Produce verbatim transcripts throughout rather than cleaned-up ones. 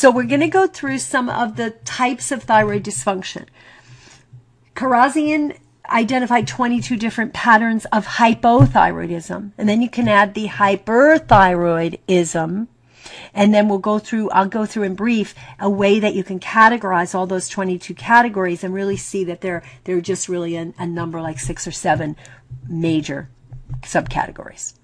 So we're going to go through some of the types of thyroid dysfunction. Karazian identified twenty-two different patterns of hypothyroidism. And then you can add the hyperthyroidism. And then we'll go through, I'll go through in brief a way that you can categorize all those twenty-two categories and really see that there, there are just really a, a number like six or seven major subcategories.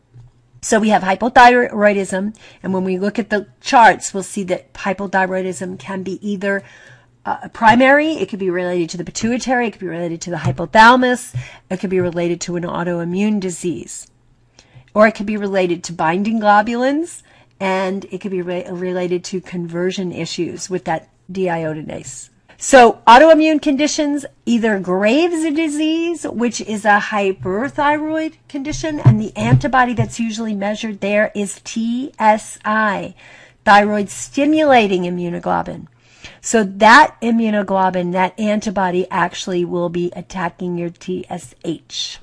So we have hypothyroidism, and when we look at the charts, we'll see that hypothyroidism can be either uh, primary, it could be related to the pituitary, it could be related to the hypothalamus, it could be related to an autoimmune disease, or it could be related to binding globulins, and it could be re- related to conversion issues with that deiodinase. So autoimmune conditions, either Graves' disease, which is a hyperthyroid condition, and the antibody that's usually measured there is T S I, thyroid stimulating immunoglobulin. So that immunoglobulin, that antibody actually will be attacking your T S H.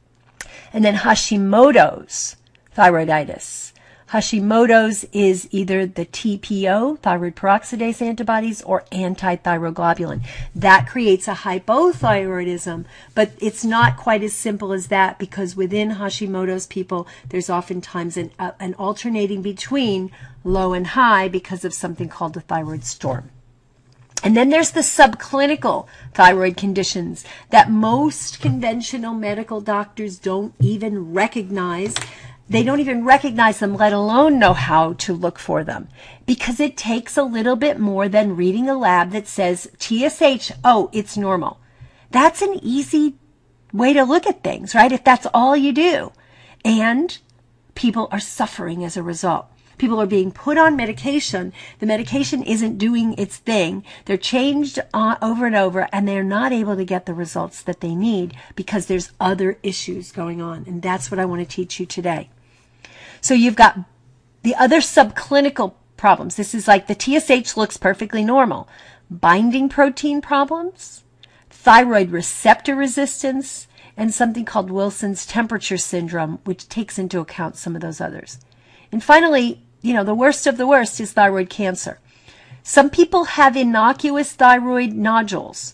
And then Hashimoto's thyroiditis. Hashimoto's is either the T P O, thyroid peroxidase antibodies, or anti-thyroglobulin. That creates a hypothyroidism, but it's not quite as simple as that, because within Hashimoto's people, there's oftentimes an, uh, an alternating between low and high because of something called the thyroid storm. And then there's the subclinical thyroid conditions that most conventional medical doctors don't even recognize. They don't even recognize them, let alone know how to look for them, because it takes a little bit more than reading a lab that says T S H, oh, it's normal. That's an easy way to look at things, right? If that's all you do. And people are suffering as a result. People are being put on medication. The medication isn't doing its thing. They're changed uh, over and over, and they're not able to get the results that they need because there's other issues going on. And that's what I want to teach you today. So you've got the other subclinical problems. This is like the T S H looks perfectly normal. Binding protein problems, thyroid receptor resistance, and something called Wilson's temperature syndrome, which takes into account some of those others. And finally, you know, the worst of the worst is thyroid cancer. Some people have innocuous thyroid nodules.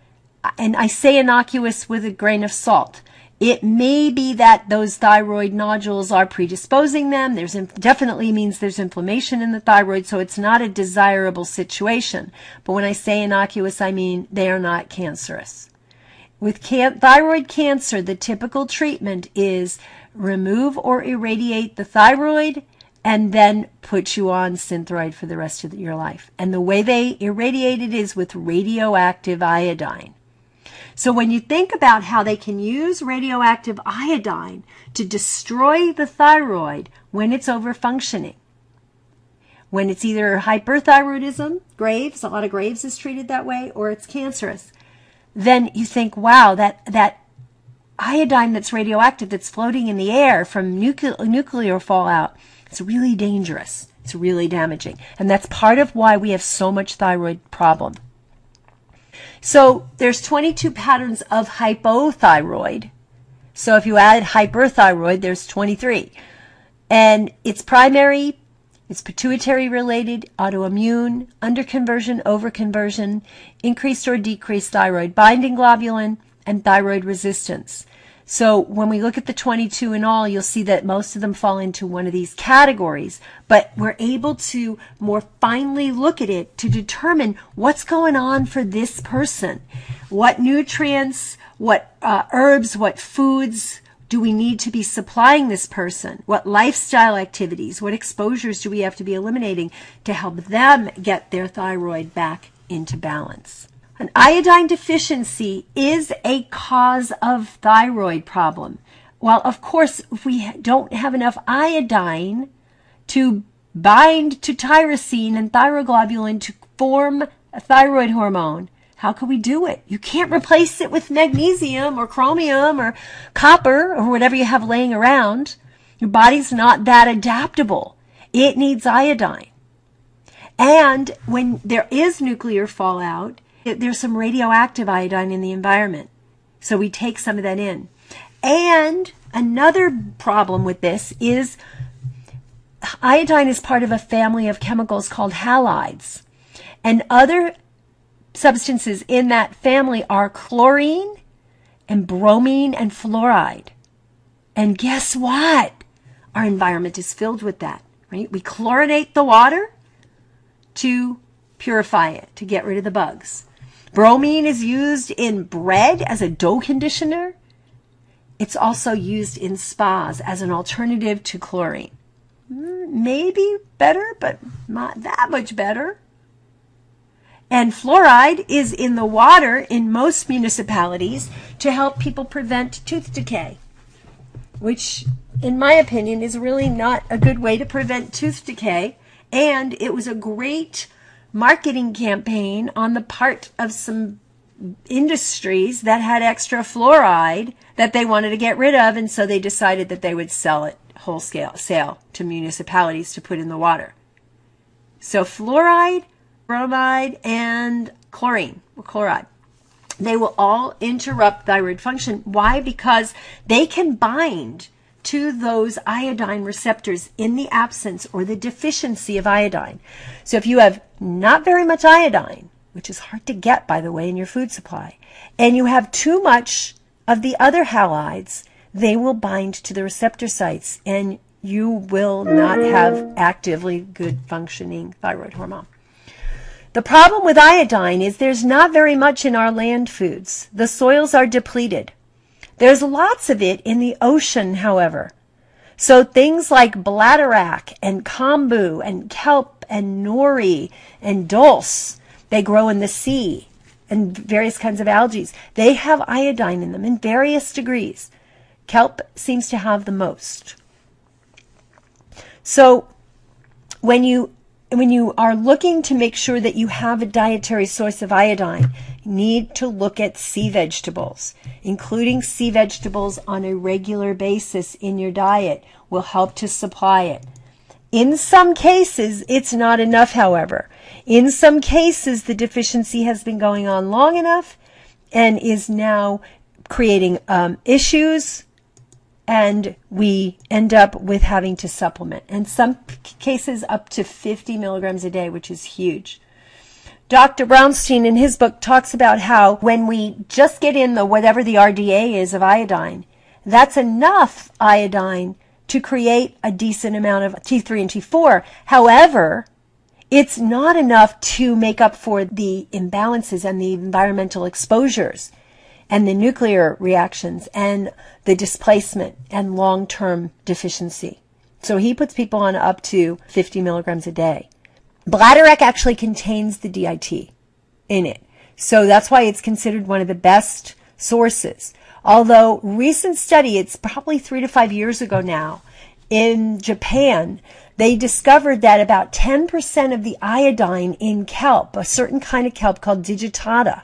And I say innocuous with a grain of salt. It may be that those thyroid nodules are predisposing them. There's inf- definitely means there's inflammation in the thyroid, so it's not a desirable situation. But when I say innocuous, I mean they are not cancerous. With can- thyroid cancer, the typical treatment is remove or irradiate the thyroid and then put you on Synthroid for the rest of your life. And the way they irradiate it is with radioactive iodine. So when you think about how they can use radioactive iodine to destroy the thyroid when it's overfunctioning, when it's either hyperthyroidism, Graves, a lot of Graves is treated that way, or it's cancerous, then you think, wow, that, that iodine that's radioactive, that's floating in the air from nucle- nuclear fallout, it's really dangerous. It's really damaging. And that's part of why we have so much thyroid problem. So there's twenty-two patterns of hypothyroid. So if you add hyperthyroid, there's twenty-three. And it's primary, it's pituitary related, autoimmune, underconversion, overconversion, increased or decreased thyroid binding globulin, and thyroid resistance. So when we look at the twenty-two in all, you'll see that most of them fall into one of these categories, but we're able to more finely look at it to determine what's going on for this person. What nutrients, what uh, herbs, what foods do we need to be supplying this person? What lifestyle activities, what exposures do we have to be eliminating to help them get their thyroid back into balance? An iodine deficiency is a cause of thyroid problem. Well, of course, if we don't have enough iodine to bind to tyrosine and thyroglobulin to form a thyroid hormone, how can we do it? You can't replace it with magnesium or chromium or copper or whatever you have laying around. Your body's not that adaptable. It needs iodine. And when there is nuclear fallout, there's some radioactive iodine in the environment. So we take some of that in. And another problem with this is iodine is part of a family of chemicals called halides. And other substances in that family are chlorine and bromine and fluoride. And guess what? Our environment is filled with that, right? We chlorinate the water to purify it, to get rid of the bugs. Bromine is used in bread as a dough conditioner. It's also used in spas as an alternative to chlorine. Maybe better, but not that much better. And fluoride is in the water in most municipalities to help people prevent tooth decay, which, in my opinion, is really not a good way to prevent tooth decay. And it was a great marketing campaign on the part of some industries that had extra fluoride that they wanted to get rid of, and so they decided that they would sell it wholesale sale to municipalities to put in the water. So fluoride, bromide, and chlorine, or chloride, they will all interrupt thyroid function. Why? Because they can bind to those iodine receptors in the absence or the deficiency of iodine. So if you have not very much iodine, which is hard to get, by the way, in your food supply, and you have too much of the other halides, they will bind to the receptor sites, and you will not have actively good functioning thyroid hormone. The problem with iodine is there's not very much in our land foods. The soils are depleted. There's lots of it in the ocean, however. So things like bladderwrack and kombu and kelp and nori and dulse, they grow in the sea, and various kinds of algae. They have iodine in them in various degrees. Kelp seems to have the most. So when you when you are looking to make sure that you have a dietary source of iodine, you need to look at sea vegetables. Including sea vegetables on a regular basis in your diet will help to supply it. In some cases, it's not enough, however. In some cases, the deficiency has been going on long enough and is now creating um, issues, and we end up with having to supplement. In some cases, up to fifty milligrams a day, which is huge. Doctor Brownstein, in his book, talks about how when we just get in the whatever the R D A is of iodine, that's enough iodine to create a decent amount of T three and T four. However, it's not enough to make up for the imbalances and the environmental exposures and the nuclear reactions and the displacement and long-term deficiency. So he puts people on up to fifty milligrams a day. Bladderwrack actually contains the D I T in it. So that's why it's considered one of the best sources. Although recent study, it's probably three to five years ago now, in Japan, they discovered that about ten percent of the iodine in kelp, a certain kind of kelp called digitata,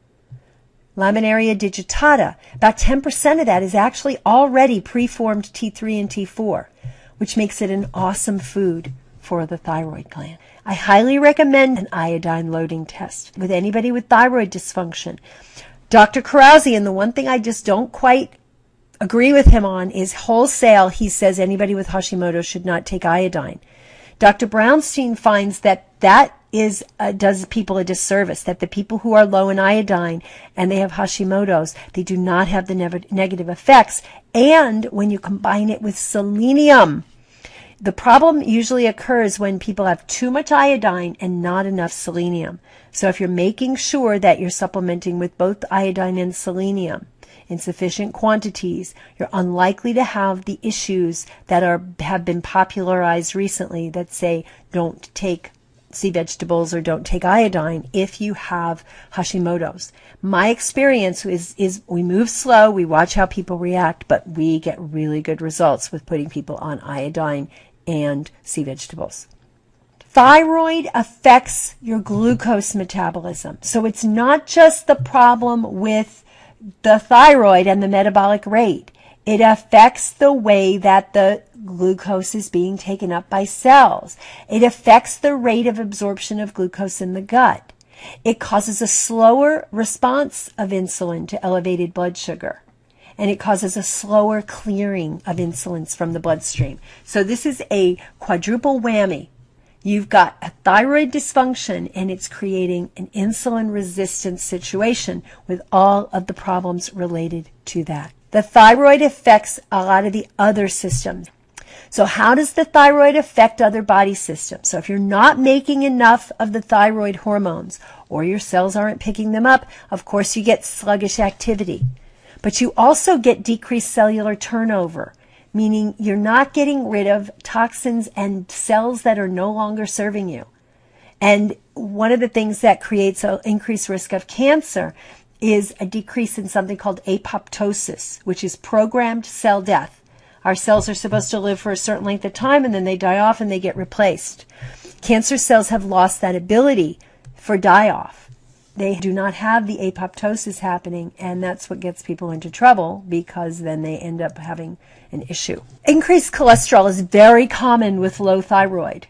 Laminaria digitata, about ten percent of that is actually already preformed T three and T four, which makes it an awesome food for the thyroid gland. I highly recommend an iodine loading test with anybody with thyroid dysfunction. Doctor Carousey, and the one thing I just don't quite agree with him on is wholesale. He says anybody with Hashimoto should not take iodine. Doctor Brownstein finds that that is uh, does people a disservice, that the people who are low in iodine and they have Hashimoto's, they do not have the ne- negative effects. And when you combine it with selenium, the problem usually occurs when people have too much iodine and not enough selenium. So if you're making sure that you're supplementing with both iodine and selenium in sufficient quantities, you're unlikely to have the issues that are have been popularized recently that say don't take sea vegetables or don't take iodine if you have Hashimoto's. My experience is, is we move slow, we watch how people react, but we get really good results with putting people on iodine and sea vegetables. Thyroid affects your glucose metabolism. So it's not just the problem with the thyroid and the metabolic rate. It affects the way that the glucose is being taken up by cells. It affects the rate of absorption of glucose in the gut. It causes a slower response of insulin to elevated blood sugar. and it causes a slower clearing of insulin from the bloodstream. So this is a quadruple whammy. You've got a thyroid dysfunction, and it's creating an insulin resistance situation with all of the problems related to that. The thyroid affects a lot of the other systems. So how does the thyroid affect other body systems? So if you're not making enough of the thyroid hormones, or your cells aren't picking them up, of course you get sluggish activity. But you also get decreased cellular turnover, meaning you're not getting rid of toxins and cells that are no longer serving you. And one of the things that creates an increased risk of cancer is a decrease in something called apoptosis, which is programmed cell death. Our cells are supposed to live for a certain length of time, and then they die off and they get replaced. Cancer cells have lost that ability for die-off. They do not have the apoptosis happening, and that's what gets people into trouble, because then they end up having an issue. Increased cholesterol is very common with low thyroid,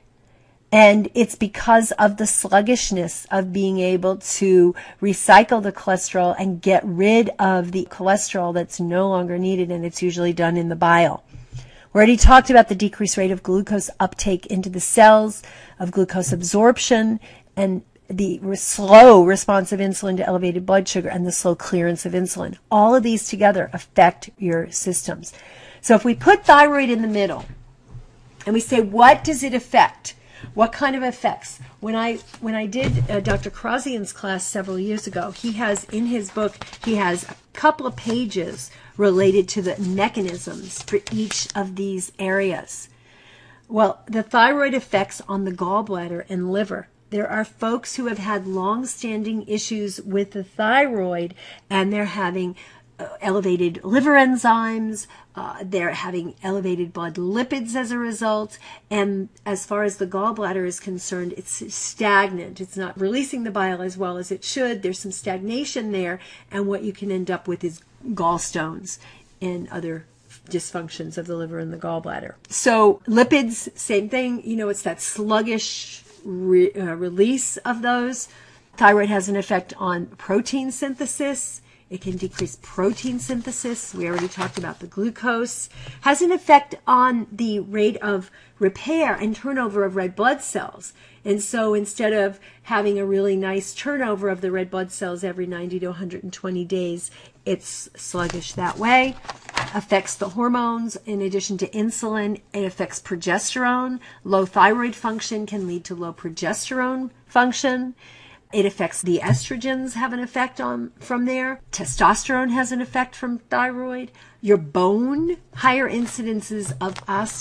and it's because of the sluggishness of being able to recycle the cholesterol and get rid of the cholesterol that's no longer needed, and it's usually done in the bile. We already talked about the decreased rate of glucose uptake into the cells, of glucose absorption, and the slow response of insulin to elevated blood sugar, and the slow clearance of insulin. All of these together affect your systems. So if we put thyroid in the middle and we say, what does it affect? What kind of effects? When I when I did uh, Doctor Krasian's class several years ago, he has in his book, he has a couple of pages related to the mechanisms for each of these areas. Well, the thyroid effects on the gallbladder and liver. There are folks who have had long-standing issues with the thyroid, and they're having uh, elevated liver enzymes, uh, they're having elevated blood lipids as a result, and as far as the gallbladder is concerned, it's stagnant. It's not releasing the bile as well as it should. There's some stagnation there, and what you can end up with is gallstones and other dysfunctions of the liver and the gallbladder. So lipids, same thing. You know, it's that sluggish Re, uh, release of those. Thyroid has an effect on protein synthesis. It can decrease protein synthesis. We already talked about the glucose. Has an effect on the rate of repair and turnover of red blood cells. And so instead of having a really nice turnover of the red blood cells every ninety to one hundred twenty days, it's sluggish that way. Affects the hormones. In addition to insulin, it affects progesterone. Low thyroid function can lead to low progesterone function. It affects the estrogens, have an effect on from there. Testosterone has an effect from thyroid. Your bone, higher incidences of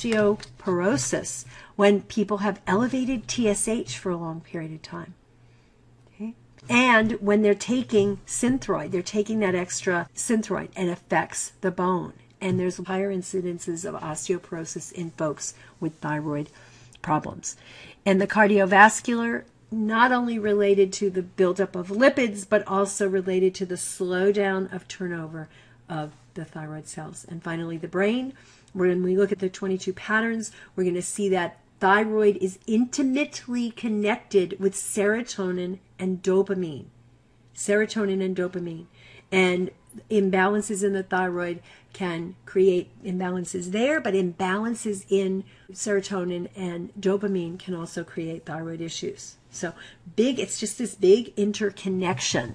osteoporosis when people have elevated T S H for a long period of time. Okay? And when they're taking Synthroid, they're taking that extra Synthroid, and affects the bone. And there's higher incidences of osteoporosis in folks with thyroid problems. And the cardiovascular, not only related to the buildup of lipids, but also related to the slowdown of turnover of the thyroid cells. And finally, the brain. When we look at the twenty-two patterns, we're going to see that thyroid is intimately connected with serotonin and dopamine. Serotonin and dopamine. And imbalances in the thyroid can create imbalances there, but imbalances in serotonin and dopamine can also create thyroid issues. So big, it's just this big interconnection.